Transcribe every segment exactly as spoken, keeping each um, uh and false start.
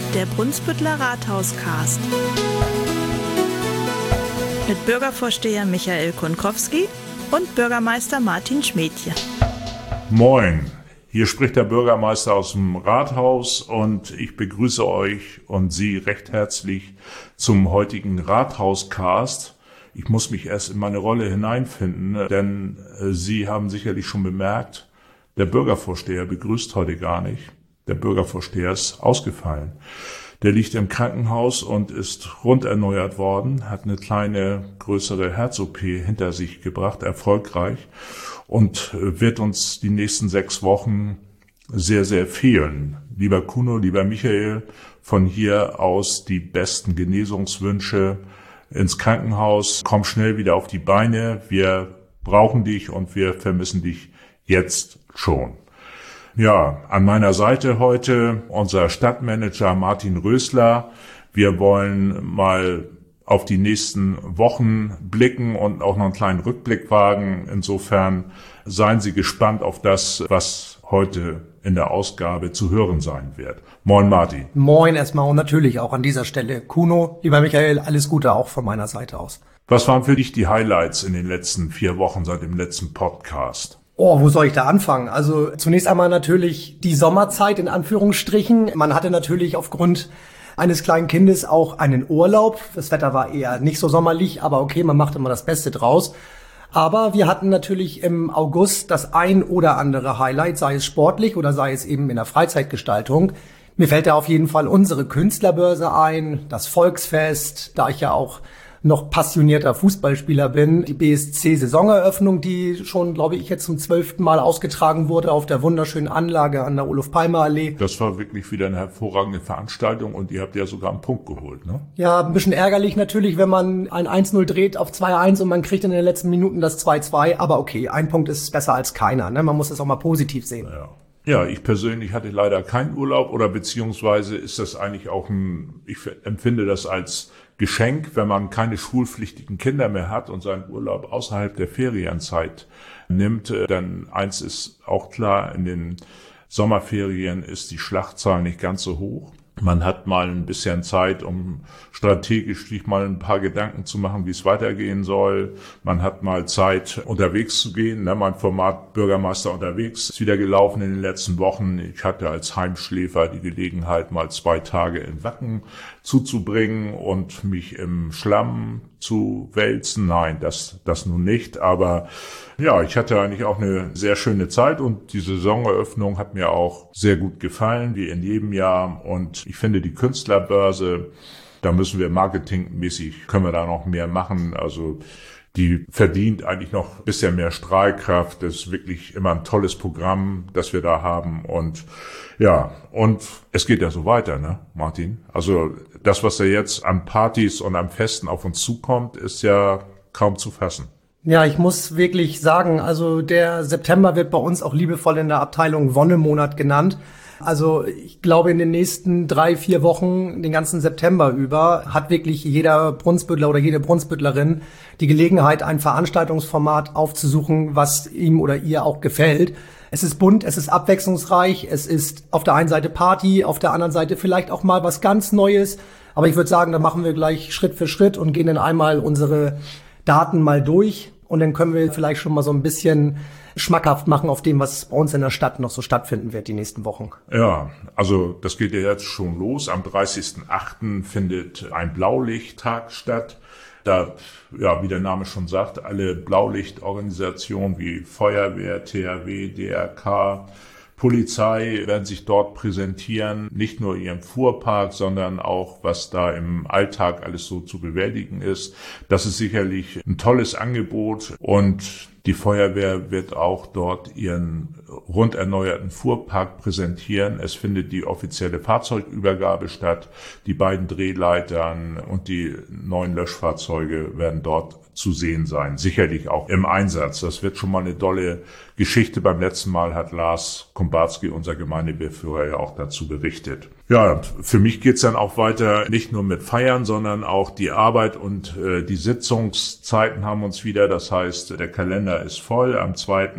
Der Brunsbüttler Rathauscast. Mit Bürgervorsteher Michael Kunkowski und Bürgermeister Martin Schmädje. Moin, hier spricht der Bürgermeister aus dem Rathaus und ich begrüße euch und Sie recht herzlich zum heutigen Rathauscast. Ich muss mich erst in meine Rolle hineinfinden, denn äh, Sie haben sicherlich schon bemerkt, der Bürgervorsteher begrüßt heute gar nicht. Der Bürgervorsteher ist ausgefallen. Der liegt im Krankenhaus und ist runderneuert worden, hat eine kleine, größere Herz-O P hinter sich gebracht, erfolgreich, und wird uns die nächsten sechs Wochen sehr, sehr fehlen. Lieber Kuno, lieber Michael, von hier aus die besten Genesungswünsche ins Krankenhaus. Komm schnell wieder auf die Beine. Wir brauchen dich und wir vermissen dich jetzt schon. Ja, an meiner Seite heute unser Stadtmanager Martin Rösler. Wir wollen mal auf die nächsten Wochen blicken und auch noch einen kleinen Rückblick wagen. Insofern seien Sie gespannt auf das, was heute in der Ausgabe zu hören sein wird. Moin Martin. Moin erstmal und natürlich auch an dieser Stelle Kuno. Lieber Michael, alles Gute auch von meiner Seite aus. Was waren für dich die Highlights in den letzten vier Wochen seit dem letzten Podcast? Oh, wo soll ich da anfangen? Also zunächst einmal natürlich die Sommerzeit in Anführungsstrichen. Man hatte natürlich aufgrund eines kleinen Kindes auch einen Urlaub. Das Wetter war eher nicht so sommerlich, aber okay, man macht immer das Beste draus. Aber wir hatten natürlich im August das ein oder andere Highlight, sei es sportlich oder sei es eben in der Freizeitgestaltung. Mir fällt da auf jeden Fall unsere Künstlerbörse ein, das Volksfest, da ich ja auch noch passionierter Fußballspieler bin. Die B S C-Saisoneröffnung, die schon, glaube ich, jetzt zum zwölften Mal ausgetragen wurde auf der wunderschönen Anlage an der Olof-Palme-Allee. Das war wirklich wieder eine hervorragende Veranstaltung und ihr habt ja sogar einen Punkt geholt, ne? Ja, ein bisschen ärgerlich natürlich, wenn man ein eins null dreht auf zwei eins und man kriegt in den letzten Minuten das zwei zwei. Aber okay, ein Punkt ist besser als keiner, ne? Man muss das auch mal positiv sehen. Ja. Ja, ich persönlich hatte leider keinen Urlaub oder beziehungsweise ist das eigentlich auch ein, ich empfinde das als Geschenk, wenn man keine schulpflichtigen Kinder mehr hat und seinen Urlaub außerhalb der Ferienzeit nimmt. Denn eins ist auch klar, in den Sommerferien ist die Schlachtzahl nicht ganz so hoch. Man hat mal ein bisschen Zeit, um strategisch sich mal ein paar Gedanken zu machen, wie es weitergehen soll. Man hat mal Zeit, unterwegs zu gehen. Mein Format Bürgermeister unterwegs ist wieder gelaufen in den letzten Wochen. Ich hatte als Heimschläfer die Gelegenheit, mal zwei Tage in Wacken zuzubringen und mich im Schlamm zu wälzen. Nein, das, das nun nicht. Aber ja, ich hatte eigentlich auch eine sehr schöne Zeit und die Saisoneröffnung hat mir auch sehr gut gefallen, wie in jedem Jahr. Und ich finde die Künstlerbörse, da müssen wir marketingmäßig, können wir da noch mehr machen. Also die verdient eigentlich noch ein bisschen mehr Strahlkraft. Das ist wirklich immer ein tolles Programm, das wir da haben. Und ja, und es geht ja so weiter, ne, Martin? Also das, was da jetzt an Partys und an Festen auf uns zukommt, ist ja kaum zu fassen. Ja, ich muss wirklich sagen, also der September wird bei uns auch liebevoll in der Abteilung Wonnemonat genannt. Also ich glaube, in den nächsten drei, vier Wochen, den ganzen September über, hat wirklich jeder Brunsbüttler oder jede Brunsbüttlerin die Gelegenheit, ein Veranstaltungsformat aufzusuchen, was ihm oder ihr auch gefällt. Es ist bunt, es ist abwechslungsreich, es ist auf der einen Seite Party, auf der anderen Seite vielleicht auch mal was ganz Neues. Aber ich würde sagen, da machen wir gleich Schritt für Schritt und gehen dann einmal unsere Daten mal durch. Und dann können wir vielleicht schon mal so ein bisschen schmackhaft machen auf dem, was bei uns in der Stadt noch so stattfinden wird die nächsten Wochen. Ja, also das geht ja jetzt schon los. Am dreißigsten achten findet ein Blaulichttag statt. Da, ja, wie der Name schon sagt, alle Blaulichtorganisationen wie Feuerwehr, T H W, D R K, Polizei werden sich dort präsentieren, nicht nur ihren Fuhrpark, sondern auch, was da im Alltag alles so zu bewältigen ist. Das ist sicherlich ein tolles Angebot und die Feuerwehr wird auch dort ihren rund erneuerten Fuhrpark präsentieren. Es findet die offizielle Fahrzeugübergabe statt. Die beiden Drehleitern und die neuen Löschfahrzeuge werden dort zu sehen sein. Sicherlich auch im Einsatz. Das wird schon mal eine tolle Geschichte. Beim letzten Mal hat Lars Kombarski, unser Gemeindewehrführer, ja auch dazu berichtet. Ja, für mich geht's dann auch weiter, nicht nur mit Feiern, sondern auch die Arbeit und äh, die Sitzungszeiten haben uns wieder. Das heißt, der Kalender ist voll. Am zweiten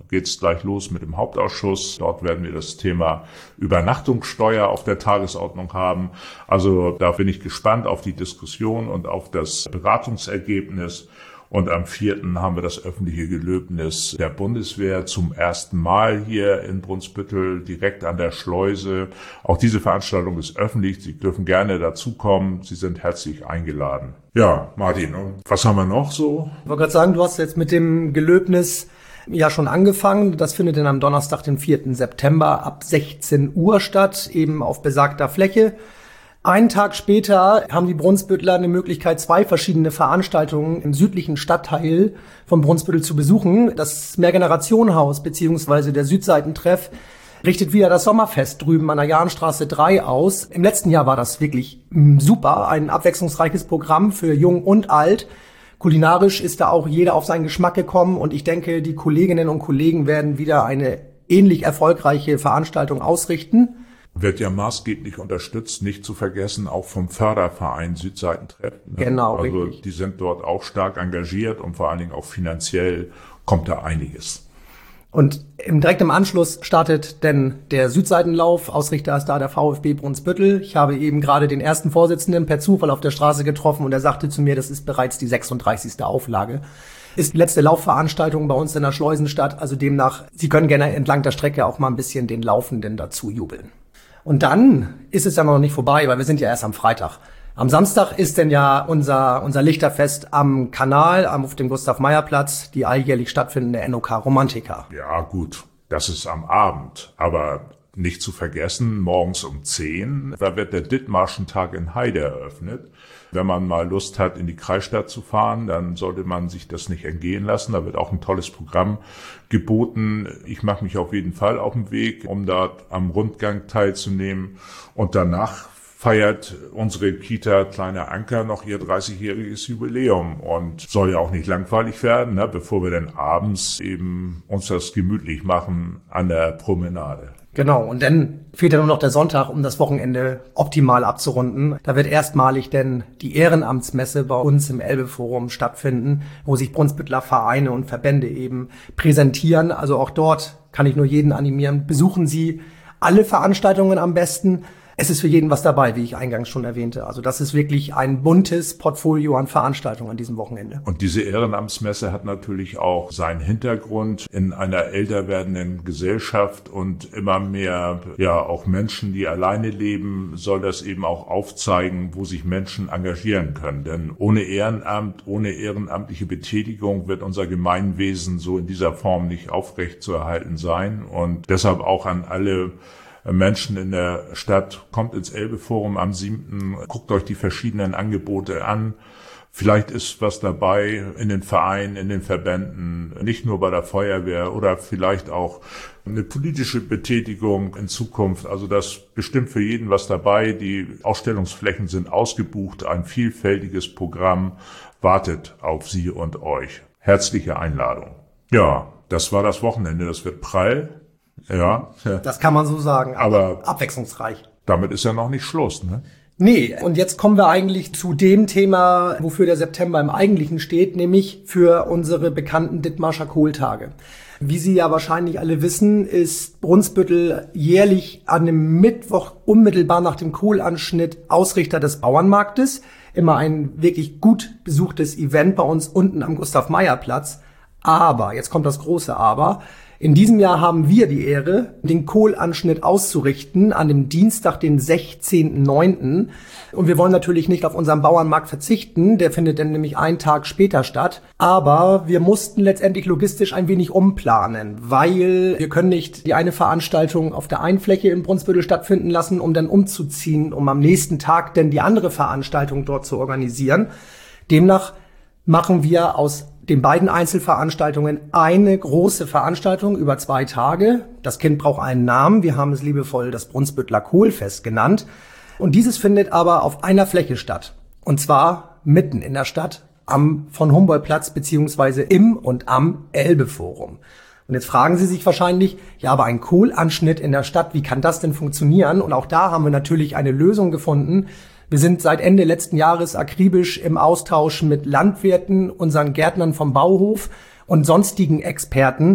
geht's gleich los mit dem Hauptausschuss. Dort werden wir das Thema Übernachtungssteuer auf der Tagesordnung haben. Also da bin ich gespannt auf die Diskussion und auf das Beratungsergebnis. Und am vierten haben wir das öffentliche Gelöbnis der Bundeswehr zum ersten Mal hier in Brunsbüttel, direkt an der Schleuse. Auch diese Veranstaltung ist öffentlich. Sie dürfen gerne dazukommen. Sie sind herzlich eingeladen. Ja, Martin, was haben wir noch so? Ich wollte gerade sagen, du hast jetzt mit dem Gelöbnis ja schon angefangen. Das findet dann am Donnerstag, den vierten September ab sechzehn Uhr statt, eben auf besagter Fläche. Einen Tag später haben die Brunsbüttler eine Möglichkeit, zwei verschiedene Veranstaltungen im südlichen Stadtteil von Brunsbüttel zu besuchen. Das Mehrgenerationenhaus bzw. der Südseitentreff richtet wieder das Sommerfest drüben an der Jahnstraße drei aus. Im letzten Jahr war das wirklich super, ein abwechslungsreiches Programm für Jung und Alt. Kulinarisch ist da auch jeder auf seinen Geschmack gekommen und ich denke, die Kolleginnen und Kollegen werden wieder eine ähnlich erfolgreiche Veranstaltung ausrichten. Wird ja maßgeblich unterstützt, nicht zu vergessen, auch vom Förderverein Südseitentreff. Ne? Genau, also richtig. Die sind dort auch stark engagiert und vor allen Dingen auch finanziell kommt da einiges. Und im, direkt im Anschluss startet denn der Südseitenlauf. Ausrichter ist da der VfB Brunsbüttel. Ich habe eben gerade den ersten Vorsitzenden per Zufall auf der Straße getroffen und er sagte zu mir, das ist bereits die sechsunddreißigste Auflage. Ist die letzte Laufveranstaltung bei uns in der Schleusenstadt. Also demnach, Sie können gerne entlang der Strecke auch mal ein bisschen den Laufenden dazu jubeln. Und dann ist es ja noch nicht vorbei, weil wir sind ja erst am Freitag. Am Samstag ist denn ja unser unser Lichterfest am Kanal, auf dem Gustav-Meyer-Platz, die alljährlich stattfindende N O K Romantica. Ja gut, das ist am Abend, aber nicht zu vergessen, morgens um zehn, da wird der Dithmarschen-Tag in Heide eröffnet. Wenn man mal Lust hat, in die Kreisstadt zu fahren, dann sollte man sich das nicht entgehen lassen. Da wird auch ein tolles Programm geboten. Ich mache mich auf jeden Fall auf den Weg, um dort am Rundgang teilzunehmen. Und danach feiert unsere Kita Kleiner Anker noch ihr dreißigjähriges Jubiläum und soll ja auch nicht langweilig werden, ne, bevor wir dann abends eben uns das gemütlich machen an der Promenade. Genau, und dann fehlt ja nur noch der Sonntag, um das Wochenende optimal abzurunden. Da wird erstmalig denn die Ehrenamtsmesse bei uns im Elbe-Forum stattfinden, wo sich Brunsbüttler Vereine und Verbände eben präsentieren. Also auch dort kann ich nur jeden animieren. Besuchen Sie alle Veranstaltungen am besten. Es ist für jeden was dabei, wie ich eingangs schon erwähnte. Also das ist wirklich ein buntes Portfolio an Veranstaltungen an diesem Wochenende. Und diese Ehrenamtsmesse hat natürlich auch seinen Hintergrund in einer älter werdenden Gesellschaft und immer mehr, ja, auch Menschen, die alleine leben, soll das eben auch aufzeigen, wo sich Menschen engagieren können. Denn ohne Ehrenamt, ohne ehrenamtliche Betätigung wird unser Gemeinwesen so in dieser Form nicht aufrechtzuerhalten sein. Und deshalb auch an alle Menschen in der Stadt, kommt ins Elbe-Forum am siebten Guckt euch die verschiedenen Angebote an. Vielleicht ist was dabei in den Vereinen, in den Verbänden, nicht nur bei der Feuerwehr oder vielleicht auch eine politische Betätigung in Zukunft. Also das bestimmt für jeden was dabei. Die Ausstellungsflächen sind ausgebucht. Ein vielfältiges Programm wartet auf Sie und euch. Herzliche Einladung. Ja, das war das Wochenende. Das wird prall. Ja. Das kann man so sagen, aber, aber abwechslungsreich. Damit ist ja noch nicht Schluss, ne? Nee, und jetzt kommen wir eigentlich zu dem Thema, wofür der September im Eigentlichen steht, nämlich für unsere bekannten Dithmarscher Kohltage. Wie Sie ja wahrscheinlich alle wissen, ist Brunsbüttel jährlich an dem Mittwoch unmittelbar nach dem Kohlanschnitt Ausrichter des Bauernmarktes. Immer ein wirklich gut besuchtes Event bei uns unten am Gustav-Meyer-Platz. Aber, jetzt kommt das große Aber, in diesem Jahr haben wir die Ehre, den Kohlanschnitt auszurichten an dem Dienstag, den sechzehnten neunten Und wir wollen natürlich nicht auf unseren Bauernmarkt verzichten, der findet dann nämlich einen Tag später statt. Aber wir mussten letztendlich logistisch ein wenig umplanen, weil wir können nicht die eine Veranstaltung auf der einen Fläche in Brunsbüttel stattfinden lassen, um dann umzuziehen, um am nächsten Tag dann die andere Veranstaltung dort zu organisieren. Demnach machen wir aus den beiden Einzelveranstaltungen eine große Veranstaltung über zwei Tage. Das Kind braucht einen Namen. Wir haben es liebevoll das Brunsbüttler Kohlfest genannt. Und dieses findet aber auf einer Fläche statt. Und zwar mitten in der Stadt am von Humboldt-Platz beziehungsweise im und am Elbe-Forum. Und jetzt fragen Sie sich wahrscheinlich, ja, aber ein Kohlanschnitt in der Stadt, wie kann das denn funktionieren? Und auch da haben wir natürlich eine Lösung gefunden. Wir sind seit Ende letzten Jahres akribisch im Austausch mit Landwirten, unseren Gärtnern vom Bauhof und sonstigen Experten.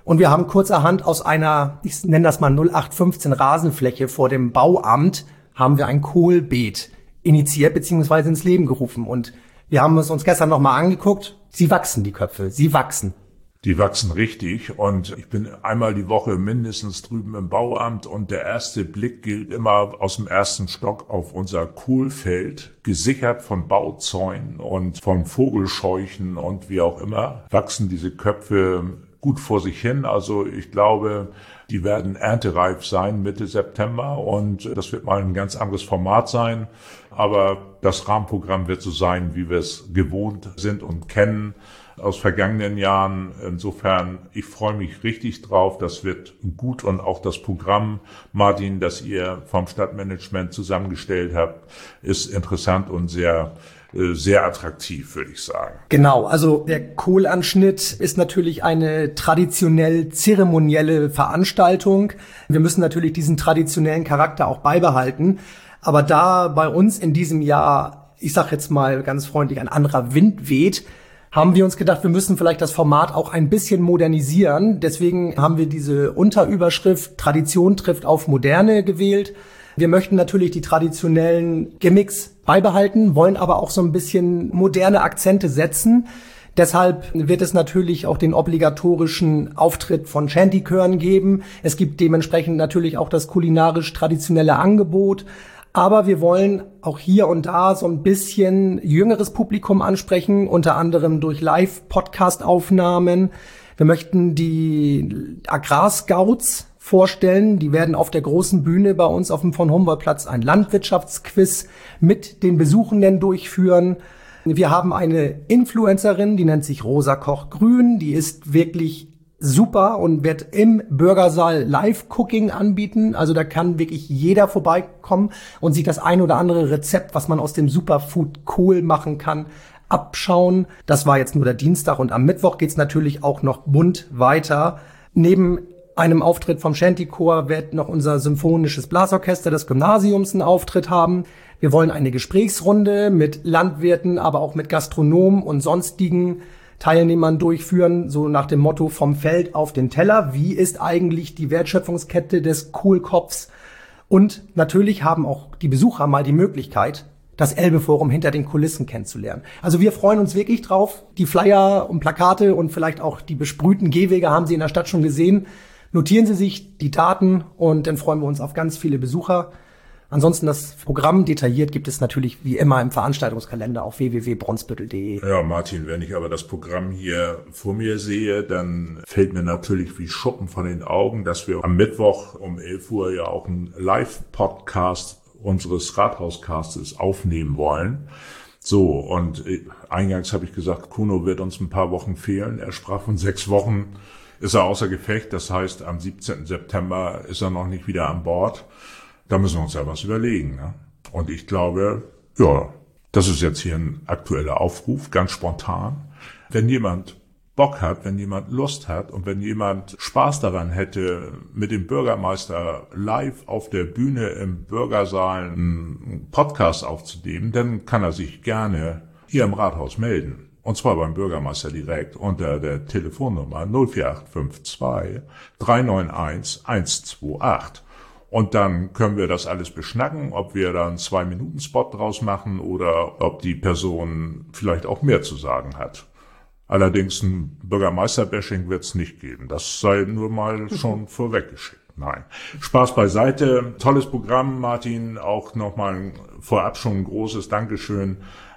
Und wir haben kurzerhand aus einer, ich nenne das mal null acht fünfzehn Rasenfläche vor dem Bauamt, haben wir ein Kohlbeet initiiert bzw. ins Leben gerufen. Und wir haben es uns gestern nochmal angeguckt. Sie wachsen, die Köpfe, sie wachsen. Die wachsen richtig und ich bin einmal die Woche mindestens drüben im Bauamt und der erste Blick gilt immer aus dem ersten Stock auf unser Kohlfeld, gesichert von Bauzäunen und von Vogelscheuchen und wie auch immer, wachsen diese Köpfe gut vor sich hin. Also ich glaube, die werden erntereif sein Mitte September und das wird mal ein ganz anderes Format sein. Aber das Rahmenprogramm wird so sein, wie wir es gewohnt sind und kennen aus vergangenen Jahren. Insofern, ich freue mich richtig drauf. Das wird gut und auch das Programm, Martin, das ihr vom Stadtmanagement zusammengestellt habt, ist interessant und sehr sehr attraktiv, würde ich sagen. Genau, also der Kohlanschnitt ist natürlich eine traditionell zeremonielle Veranstaltung. Wir müssen natürlich diesen traditionellen Charakter auch beibehalten. Aber da bei uns in diesem Jahr, ich sage jetzt mal ganz freundlich, ein anderer Wind weht, haben wir uns gedacht, wir müssen vielleicht das Format auch ein bisschen modernisieren. Deswegen haben wir diese Unterüberschrift Tradition trifft auf Moderne gewählt. Wir möchten natürlich die traditionellen Gimmicks beibehalten, wollen aber auch so ein bisschen moderne Akzente setzen. Deshalb wird es natürlich auch den obligatorischen Auftritt von Shantychören geben. Es gibt dementsprechend natürlich auch das kulinarisch traditionelle Angebot. Aber wir wollen auch hier und da so ein bisschen jüngeres Publikum ansprechen, unter anderem durch Live-Podcast-Aufnahmen. Wir möchten die Agrarscouts vorstellen. Die werden auf der großen Bühne bei uns auf dem von Humboldt-Platz ein Landwirtschaftsquiz mit den Besuchenden durchführen. Wir haben eine Influencerin, die nennt sich Rosa Koch-Grün. Die ist wirklich super und wird im Bürgersaal Live-Cooking anbieten. Also da kann wirklich jeder vorbeikommen und sich das ein oder andere Rezept, was man aus dem Superfood Kohl machen kann, abschauen. Das war jetzt nur der Dienstag und am Mittwoch geht's natürlich auch noch bunt weiter. Neben einem Auftritt vom Shantychor wird noch unser symphonisches Blasorchester des Gymnasiums einen Auftritt haben. Wir wollen eine Gesprächsrunde mit Landwirten, aber auch mit Gastronomen und sonstigen Teilnehmern durchführen, so nach dem Motto vom Feld auf den Teller. Wie ist eigentlich die Wertschöpfungskette des Kohlkopfs? Und natürlich haben auch die Besucher mal die Möglichkeit, das Elbe-Forum hinter den Kulissen kennenzulernen. Also wir freuen uns wirklich drauf. Die Flyer und Plakate und vielleicht auch die besprühten Gehwege haben Sie in der Stadt schon gesehen. Notieren Sie sich die Daten und dann freuen wir uns auf ganz viele Besucher. Ansonsten das Programm detailliert gibt es natürlich wie immer im Veranstaltungskalender auf w w w punkt bronsbüttel punkt d e. Ja, Martin, wenn ich aber das Programm hier vor mir sehe, dann fällt mir natürlich wie Schuppen von den Augen, dass wir am Mittwoch um elf Uhr ja auch einen Live-Podcast unseres Rathauscastes aufnehmen wollen. So, und eingangs habe ich gesagt, Kuno wird uns ein paar Wochen fehlen. Er sprach von sechs Wochen, ist er außer Gefecht. Das heißt, am siebzehnten September ist er noch nicht wieder an Bord. Da müssen wir uns ja was überlegen. Ne? Und ich glaube, ja, das ist jetzt hier ein aktueller Aufruf, ganz spontan. Wenn jemand Bock hat, wenn jemand Lust hat und wenn jemand Spaß daran hätte, mit dem Bürgermeister live auf der Bühne im Bürgersaal einen Podcast aufzunehmen, dann kann er sich gerne hier im Rathaus melden. Und zwar beim Bürgermeister direkt unter der Telefonnummer null vier acht fünf zwei drei neun eins eins zwei acht. Und dann können wir das alles beschnacken, ob wir da einen Zwei-Minuten-Spot draus machen oder ob die Person vielleicht auch mehr zu sagen hat. Allerdings ein Bürgermeister-Bashing wird es nicht geben. Das sei nur mal schon vorweggeschickt. Nein. Spaß beiseite. Tolles Programm, Martin. Auch nochmal vorab schon ein großes Dankeschön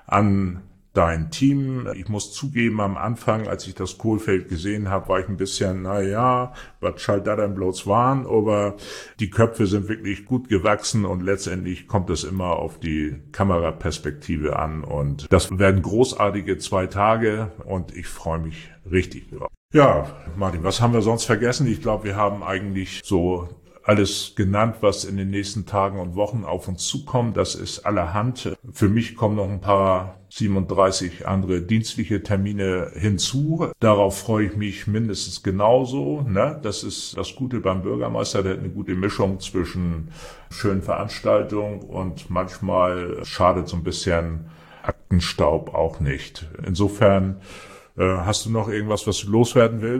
an dein Team. Ich muss zugeben, am Anfang, als ich das Kohlfeld gesehen habe, war ich ein bisschen, na ja, was schall da denn bloß waren, aber die Köpfe sind wirklich gut gewachsen und letztendlich kommt es immer auf die Kameraperspektive an und das werden großartige zwei Tage und ich freue mich richtig drauf. Ja, Martin, was haben wir sonst vergessen? Ich glaube, wir haben eigentlich so alles genannt, was in den nächsten Tagen und Wochen auf uns zukommt. Das ist allerhand. Für mich kommen noch ein paar siebenunddreißig andere dienstliche Termine hinzu. Darauf freue ich mich mindestens genauso. Ne? Das ist das Gute beim Bürgermeister. Der hat eine gute Mischung zwischen schönen Veranstaltungen und manchmal schadet so ein bisschen Aktenstaub auch nicht. Insofern, äh, hast du noch irgendwas, was du loswerden willst?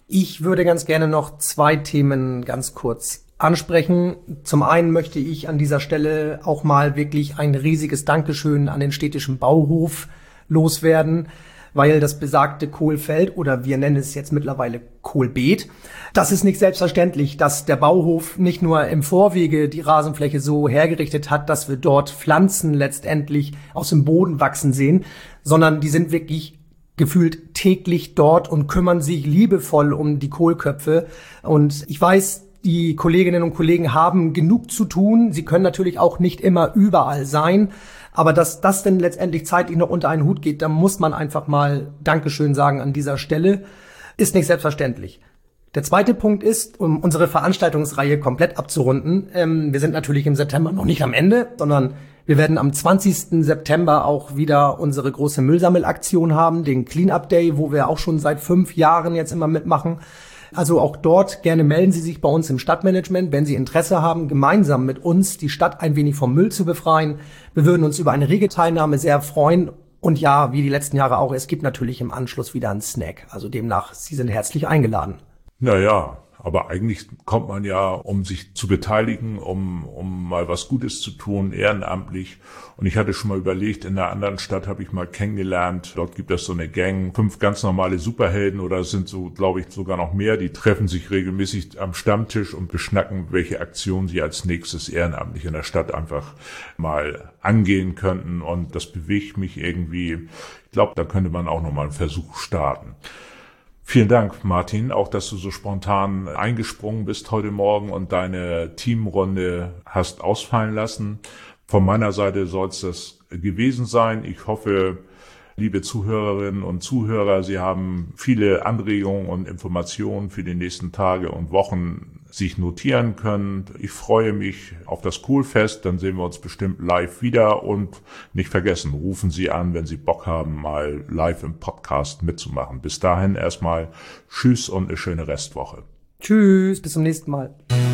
Ich würde ganz gerne noch zwei Themen ganz kurz ansprechen. Zum einen möchte ich an dieser Stelle auch mal wirklich ein riesiges Dankeschön an den städtischen Bauhof loswerden, weil das besagte Kohlfeld, oder wir nennen es jetzt mittlerweile Kohlbeet, das ist nicht selbstverständlich, dass der Bauhof nicht nur im Vorwege die Rasenfläche so hergerichtet hat, dass wir dort Pflanzen letztendlich aus dem Boden wachsen sehen, sondern die sind wirklich gefühlt täglich dort und kümmern sich liebevoll um die Kohlköpfe. Und ich weiß, die Kolleginnen und Kollegen haben genug zu tun. Sie können natürlich auch nicht immer überall sein. Aber dass das denn letztendlich zeitlich noch unter einen Hut geht, da muss man einfach mal Dankeschön sagen an dieser Stelle. Ist nicht selbstverständlich. Der zweite Punkt ist, um unsere Veranstaltungsreihe komplett abzurunden. Ähm, wir sind natürlich im September noch nicht am Ende, sondern wir werden am zwanzigsten September auch wieder unsere große Müllsammelaktion haben, den Clean-Up Day, wo wir auch schon seit fünf Jahren jetzt immer mitmachen. Also auch dort gerne melden Sie sich bei uns im Stadtmanagement, wenn Sie Interesse haben, gemeinsam mit uns die Stadt ein wenig vom Müll zu befreien. Wir würden uns über eine rege Teilnahme sehr freuen. Und ja, wie die letzten Jahre auch, es gibt natürlich im Anschluss wieder einen Snack. Also demnach, Sie sind herzlich eingeladen. Naja, aber eigentlich kommt man ja, um sich zu beteiligen, um um mal was Gutes zu tun, ehrenamtlich. Und ich hatte schon mal überlegt, in einer anderen Stadt habe ich mal kennengelernt, dort gibt es so eine Gang, fünf ganz normale Superhelden oder es sind so, glaube ich, sogar noch mehr, die treffen sich regelmäßig am Stammtisch und beschnacken, welche Aktionen sie als nächstes ehrenamtlich in der Stadt einfach mal angehen könnten. Und das bewegt mich irgendwie. Ich glaube, da könnte man auch noch mal einen Versuch starten. Vielen Dank, Martin, auch dass du so spontan eingesprungen bist heute Morgen und deine Teamrunde hast ausfallen lassen. Von meiner Seite soll es das gewesen sein. Ich hoffe, liebe Zuhörerinnen und Zuhörer, Sie haben viele Anregungen und Informationen für die nächsten Tage und Wochen sich notieren können. Ich freue mich auf das Kohlfest, dann sehen wir uns bestimmt live wieder und nicht vergessen, rufen Sie an, wenn Sie Bock haben, mal live im Podcast mitzumachen. Bis dahin erstmal Tschüss und eine schöne Restwoche. Tschüss, bis zum nächsten Mal.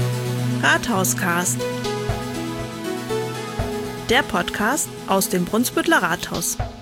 Rathauscast. Der Podcast aus dem Brunsbüttler Rathaus.